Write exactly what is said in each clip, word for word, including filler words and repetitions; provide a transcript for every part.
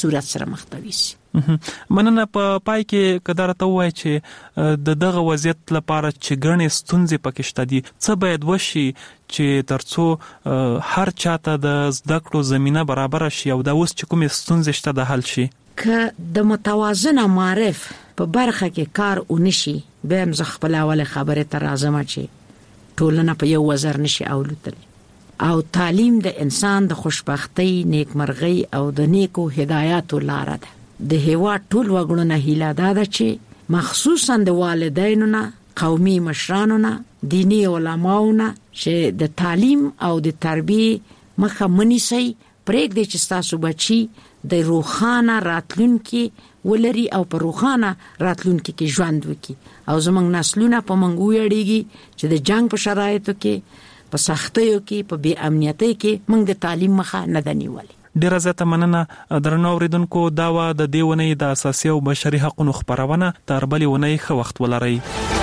صورت سره مختوي شي. مننه. په پای کې کدار ته وای چې د دغه وضعیت لپاره چې ګڼې ستونزې پکې شته دي، څه باید وشي چې ترڅو هر چاته د زده کړو زمينه برابر شي او دا اوس چې کومې ستونزې شته د حل شي؟ که د متوازنه معرف په برخه کې کار ونشي، به هم خپل اوله خبره تر راځم چې ټولنه په یو وزر نشي اولتلی، او تعلیم د انسان د خوشبختی، نیکمرغي او د نیکو هدایاتو لار ده. د هیواد ټول وګړو هیله ده چې مخصوصا د والدینو نه، قومي مشرانو نه، دینی علماو نه چې د تعلیم او د تربیه مخه منیسي، پرېږدي چې تاسو بچي د روخانه راتلونکي ولري او په روخانه راتلونکي کې ژوند وکړي، او زمونږ نسلونه په منګو یړيږي چې د جنگ په شرایطو کې، په سختیو کې، په بې امنیتۍ کې موږ د تعلیم مخه نه دنیولې. ډیره زیاته مننه درنو اوریدونکو. دا و د دې ونې د اساسي او بشري حقوقو خبرونه. تر بلې ونې ښه وخت ولرئ.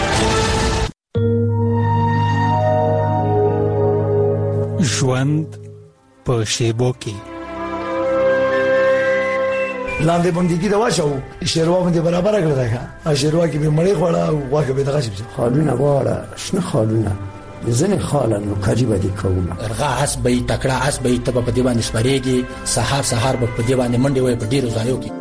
ژوند په شیبو کې لاندې باندې کې دا واچو شیروا باندې برابر کړل دا شیروا کې به مړی خوړه او واکه به دغه شي خالونه واړه شنه خالونه ځنه خالن کاجی باندې کوم ارغا اس به تکړه اس به ته په دی باندې سپریږي، سحر سحر په دی باندې منډي وای په ډیرو ځایو کې.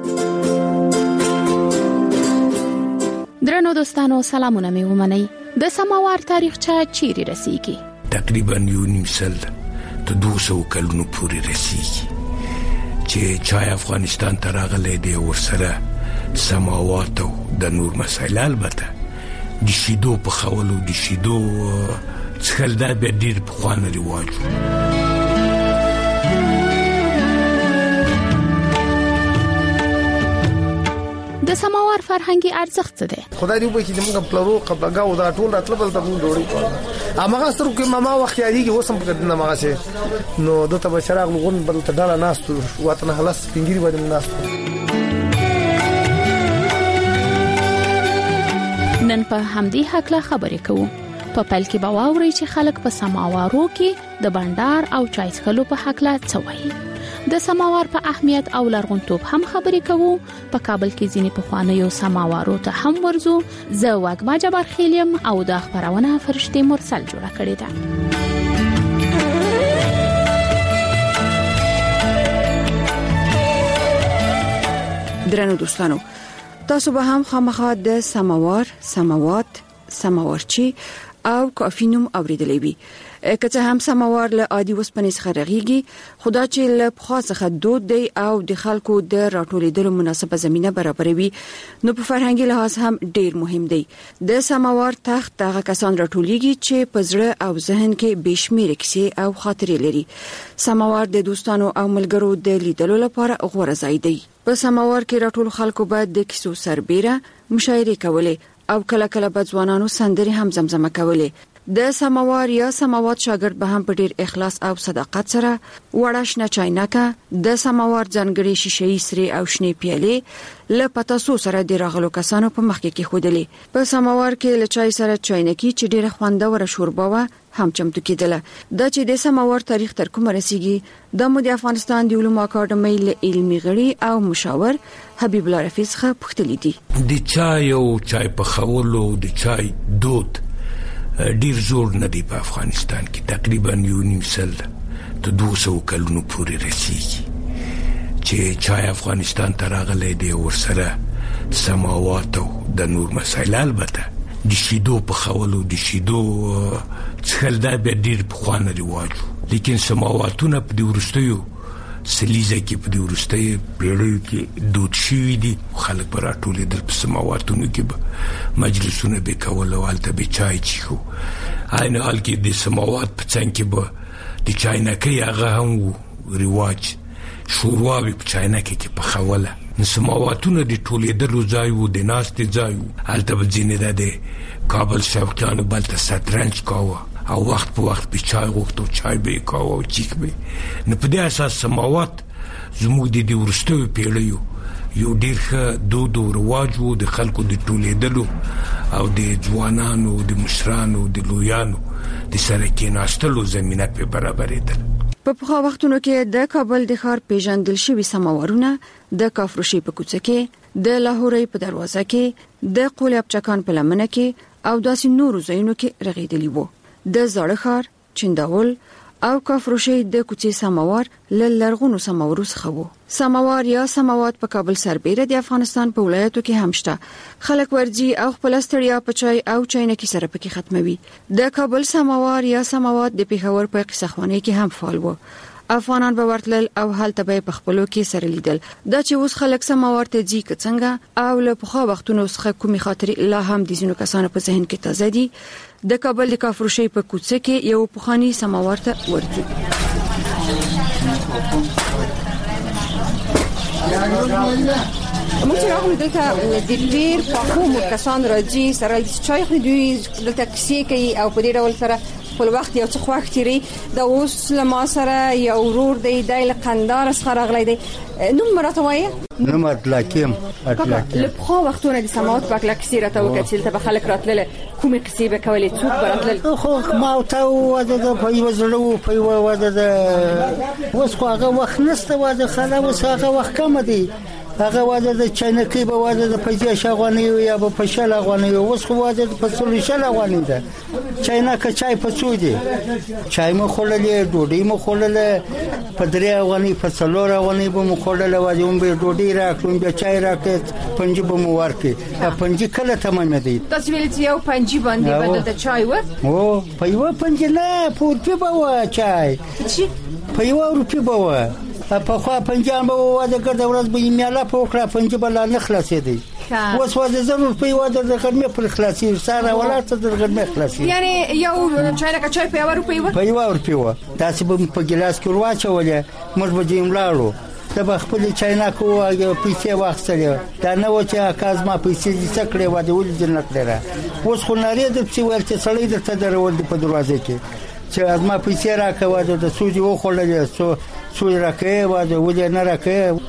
درنو دوستانو سلامونه مې ومنئ. د سماوار تاریخچه چیرې رسیږي؟ تقریبا یو نیم سل ته دوه سوه کلونو پورې رسیږي چې چای افغانستان ته راغلی دی. ورسره سماوات او د نور مسایل، البته د شیدو په خولو د شیدو څخل دا به ډیر په خوانه رواج. د سماوار فرهنګي ارزښت څه دی؟ خدای دې وکړي چې موږ پلرو قبلګاو دا ټول راتل بل ته موږ ډوړي کوو. امغه سترو کې ماما وخت یادېږي وسم په دنه ماغه سي نو دته بشراغ لغون بل ته ډاله ناس وطن خلاص پنګيري باندې ناس. نن په همدې حق لا خبرې کوو. په پل کې به واورئ چې خلک په سماوارو کې د بندر او چای څښلو په حق لا څه وایي. د سماوار په اهمیت او لرغونتوب هم خبرې کوو. په کابل کې ځینې پخوانیو سماوارو ته هم ورځو. زه واګما جبار خیلیم او د خبرونه فرشتي مرسل جوړه کړې ده. درنو دوستانو، تاسو به هم خامخا د سماوار، سماوات، سماورچی او کافینوم اوریدلې وي. که څه هم سماوار له عادي وسپنې څخه رغیږي، خدا چې له پخوا څخه دود دی او د خلکو د راټولېدلو مناسبه زمينه برابروي، نو په فرهنګي لحاظ هم ډیر مهم دی. د سماوار تخت هغه کسان راټولېږي چې په زړه او ذهن کې بشمیره کیسې او خاطرې لري. سماوار د دوستانو او ملګرو د لیدلو لپاره غوره ځای دی. په سماوار کې راټول خلکو باید د کیسو سربېره مشاعره کولې او کله کله به ځوانانو سندري هم زمزمه کولې. د سماوار یا سماوات شاګرد به هم په ډیر اخلاص او صداقت سره وړه شنه چاینکه، د سماوار ځانګړي شیشې سری او شنه پیالې له پتاسو سره د راغلو کسانو په مخ کې خودلې. په سماوار کې له چای سره چاینکی چې ډیره خوندوره شوربه و هم چمتو کېدله. د چې د سماوار تاریخ تر کومه رسیږي، د مو د افغانستان د علومو اکاډمۍ له علمي غړي او مشاور حبیب الله رفیع څخه پوښتنې دي. د چای او چای په خولو د چای دود ډیر زور نه دی په افغانستان کې. تقریبا یو نیم سل ته دوه سوه کلونو پورې رسیږي چې چای افغانستان ته راغلی دی. ورسره سماوات او د نور مسایل، البته د شیدو په خولو د شیدو څخل دا به ډیر په خوانه رواج. لیکن سماواتونه په د ورستیو سلیزه کې په د ورستیو پیړیو کې دود شوي دي. خلک به راټولېدل په سماواتونو کې به مجلسونه به کول او هلته به چای چیښو. عین حال کې د سماوات په څنګ کې به د چاینکۍ هغه هم و رواج، شوروا به په چاینکۍ کې پخوله. سماواتونه د ټولېدلو ځای و، د ناستې ځای و. هلته به ځینې د کابل شوقیانو بلته شطرنج کاوه او وخت په وخت به چای غوښت او چای به یې کاوه او چیک به. نو په دې اساس سماوات زموږ د دې وروستیو پیړیو یو ډېر ښه دود او رواج و. د خلکو د ټولېدلو او د ځوانانو، د مشرانو، د لویانو د سره کېناستلو زمینه پې برابرېدل. په پخوا وختونو کې د کابل د ښار پیژندل شوی سماورونه د کافروشي په کوڅه کې، د لاهوري په دروازه کې، د قولیاب چکان په لمنه کې او داسې نورو ځایونو کې رغېدلی وو. د زاړه ښار، چنداول او کافروشي د کوڅې سماور له لرغونو سماورو څخه وو. سماور یا سماوات په کابل سربېره د افغانستان په ولایتو کې هم شته. خلک ورځي او خپل ستړیا په چای او چاینکي سره پکې ختموي. د کابل سماور یا سماوات د پیښور په قصهخوانۍ کې هم فعال وو. افغانان به ورتل او هلته به په خپلو کې سره لیدل. دا چې اوس خلک سماور ته ځي څنګه او له پخوا وختونو څخه کومي خاطرې لا هم د ځینو کسانو په ذهن کې تازه دي. د کابل د کافروشي په کوڅه کې یو پخوانی سماور ته ورځي. موږ راغلو دلته د ډیر پخومو کسان راځي سره د چای خوري، دوی دلته کیسې کوي او په دې ډول سره خپل وخت یو څه خوښ تیری. دا اوس لما سره یو ورور دی د قندار څخه راغلی دی. نوم مرته وایي نوم اطلاقیم اطلاقیم. له خو وختونه د سماوات په اړه کیسې راته وکړل ته به خلک راتلل، کومې کیسې به کولې، څوک براتلل؟ خو ما ته واده د په یو زړه په یو واده د اوس خو هغه وخت نشته، واده خلا اوس هغه وخت کم دی. هغه واده د چینکي به واده د پیسې شغواني یا په پښل غواني، اوس خو واده د پسول شل غواني ده. چینکه چای په سودي چای مو خوللې، ډوډۍ مو خوللې، په درې غواني په څلور غواني به مو خوللې، واده هم به ډوډۍ راکړم بیا چای راکړ، پنځه به مو ورکړي. پنځه کله تمام دي. تاسو ویل چې یو پنځه باندې بدل ته چای و؟ او په یو پنځه نه پورته به و چای چې په یو روپی به و. په خوا پنځه به واده کړ، ورځ به میاله په وکړه، پنځه بل نه خلاصې دي. اوس واده ضرور په واده د غرمه پر خلاصي سره ولات د غرمه خلاصي. یعنی یو چای کا چای په یو روپی و؟ په یو روپی و. تاسو به په ګلاس کې ورواچولې، موږ به دیم لاړو. ته به خپل چاینا کوه یا پیسې واخلې. دا نه و چې اکاز ما پیسې دې څکړې و دې ولې جنت لره. اوس خو نارې د څه ورته سړی درته درول په دروازه کې چې از ما پیسې راکوه د سوجي و خوللې سو سوی راکې و د ولې نه راکې.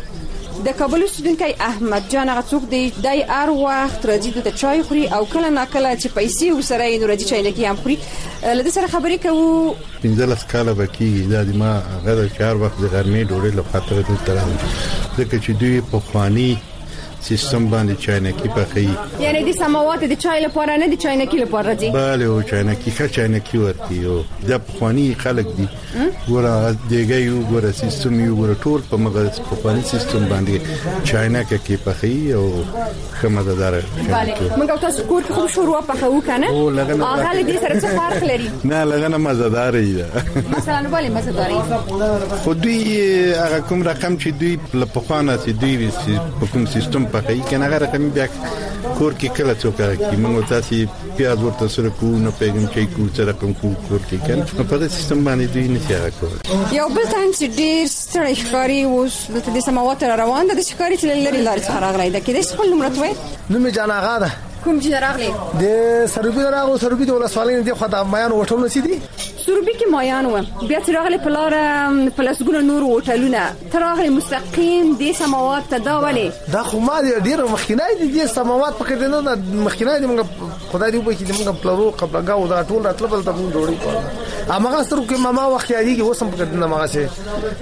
د کابل استودنټي احمد جان غڅوک دی دای ار وخت راځي د چای خوري او کله نه کله چې پیسې وسره یې راځي چای لګي هم خوري. لدې سره خبرې کوو. پنځلس کاله بکی دا د ما غره چار وخت د غرمې ډوډۍ لپاره خاطر دې تر ځکه چې دوی په خواني سیستم باندې چاینکی پخې. یعنی د سماوات د چای لپاره نه د چاینکی لپاره دي. bale او چاینکی ښه چاینکی ورکی او د خواني خلک دي. ګوره دیګي یو ګوره سیستم یو ګوره ټول په مغرض په خواني سیستم باندې چاینکی کې پخې او خمددار. bale موږ تاسو کور کې خو شروع پخو کنه؟ هغه دې سره څه فرق لري؟ نه لګنه مزدار دی. مثلا bale مزدار دی. خو دوی هغه کوم رقم چې دوی په خوانه چې دوی په کوم سیستم پخې کنه هغه رقم بیا کور کې کله څوک کوي. موږ تاسو پیاز ورته سره کو نه پیغام چې کو سره کوم کور کې کنه په دې سیستم باندې دوی نه څنګه کوي. یو بل ته چې ډیر ستړي ښکاری اوس د سماوات روان ده د ښکاری چې لري لارې څخه راغلی ده. کې د خپل نوم راټوي؟ نوم جان آغا ده. کوم چې راغلی؟ د سروبي راغو سروبي د ولسوالۍ دی خو د مایان هوټلونه سي دي. سروبي کې مایان و بیا چې راغلی په لار پلسګونه نور هوټلونه تر راغلی مستقیم د سماوات ته دا ولې؟ دا خو ما ډیر مخکینای دي د سماوات پکې نه مخکینای دي. موږ خدای دې وکړي چې موږ پلرو قبلګاو دا ټول راتل بل ته موږ ډوړي کوو. امغه سترو کې ماما وخت یادېږي وسم پکې نه مغه سي.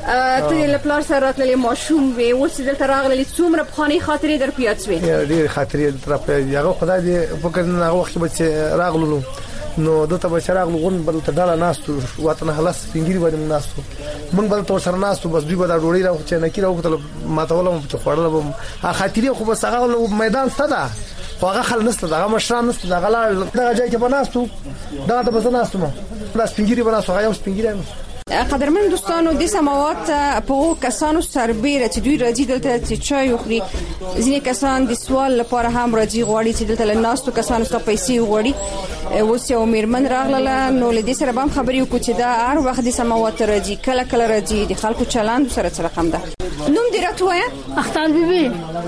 ته له پلار سره راتلې ماشوم وې اوس دلته راغلی څومره بخاني خاطرې در پیات شوې؟ ډیر خاطرې تر په یغه خدای دې پکې نه وخت به راغلو نو دته به شراغ لغون بل ته ډاله ناستو وطن خلاص پنګيري باندې ناستو موږ بل تور سره ناستو بس دوی به دا ډوړي راو چې نه کیرو کتل ماته ولم چې خوړل به خاطرې خو بس هغه میدان ستدا خو هغه خل نسته دا مشران نسته دا غلا دا ځای کې بناستو دا ته بس ناستو ما دا سپنګيري بناستو هغه سپنګيري. قدرمن دوستانو د سماوات په کسانو سربېره چې دوی راځي دلته چې چای وخوري. ځینې کسان د سوال لپاره هم راځي غواړي چې دلته لناستو کسانو ته پیسې وغواړي. اوس یو میرمن راغله نو له دې سره هم خبرې وکړو چې دا هر وخت د سماوات راځي کله کله راځي د خلکو چلند سره څه رقم ده. نوم دې راټوي؟ اختر بیبي.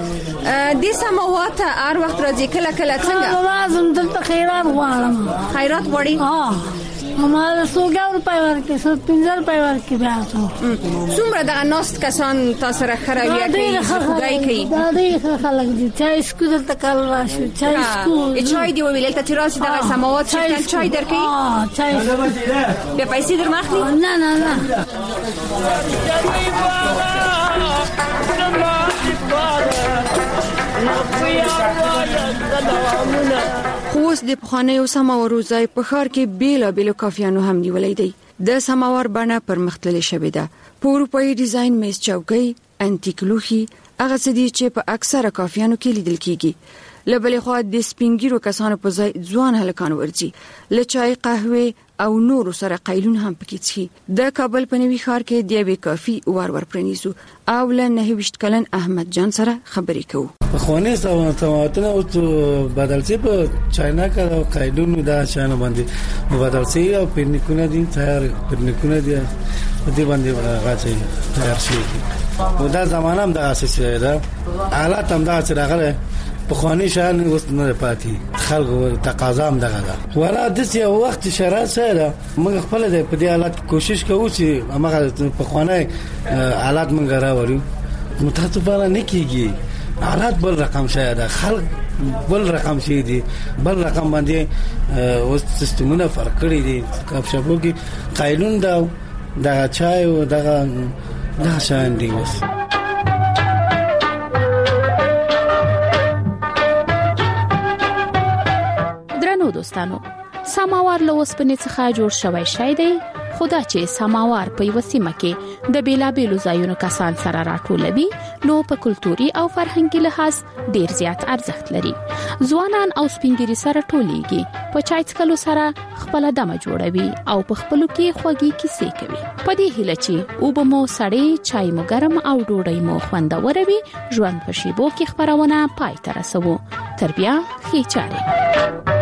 د سماوات هر وخت راځي کله کله څنګه؟ لازم دلته خیرات غواړم. خیرات غواړي؟ ها هماره سوګا روپۍ ورکې سو پنځه روپۍ ورکې بیا څو څومره د ناست کسان تاسو سره خرویا کوي خدای کوي دا دې خلک دي چای سکو دلته کال راشي چای سکو چای دی ویل ته تراس د سماوات چې چای درکې اه چای به پیسې در مخلي نه نه نه خوست د پخوانیو سماورو ځای په ښار کې بیلا بیلو کافیانو هم نیولې دی د سماور بڼه پر مختلفه شوې ده په اروپאי ډیزاین میز چوکۍ انټیک لوخي هغه څه دي چې په اکثره کافیانو کې لیدل کیږي لبلې خو د سپینګیرو کسانو په ځای ځوان هلکان ورځي لچای قهوه او نور سره قیلون هم پکې څي د کابل په نوي ښار کې د یوې کافي ور ور پرنيسو او له نه وشت کلن احمد جان سره خبرې کوو په خونې سره تماتنه او بدل شي په چاینا کې او قیلون دا شانه باندې بدل شي او پرنیکونه دي تیار پرنیکونه دي په دې باندې راځي تیار شي او دا زمانه هم د اساسي ده حالات هم دا چې راغله په خواني شان اوس نه پاتې خلکو تقاضا هم دغه ده ولا د څه وخت شرایط سره موږ خپل د په دې حالت کوشش کوو چې هغه په خواني حالات موږ راوړو متاسفانه نه کیږي حالات بل رقم شای ده خلک بل رقم شي دي بل رقم باندې اوس سیستمونه فرق کړی دي کاپ شپو کې قانون دا د چای او دغه دا شان دي اوس دوستانو سماوار له اوسپنې څخه جوړ شوی شی دی خدا چې سماوار په یو سیمه کې د بیلابېلو ځایونو کسان سره راټولوي نو په کلتوري او فرهنګي لحاظ ډیر زیات ارزښت لري ځوانان او سپینګری سره ټولېږي په چای څکلو سره خپل دمه جوړوي او په خپلو کې خوږی کیسې کوي په دې هیله چې او به مو سړې چای مو ګرم او ډوډۍ مو خوندور وي ژوند په شیبو کې خبرونه پای ته رسوو تر بیا ښې چارې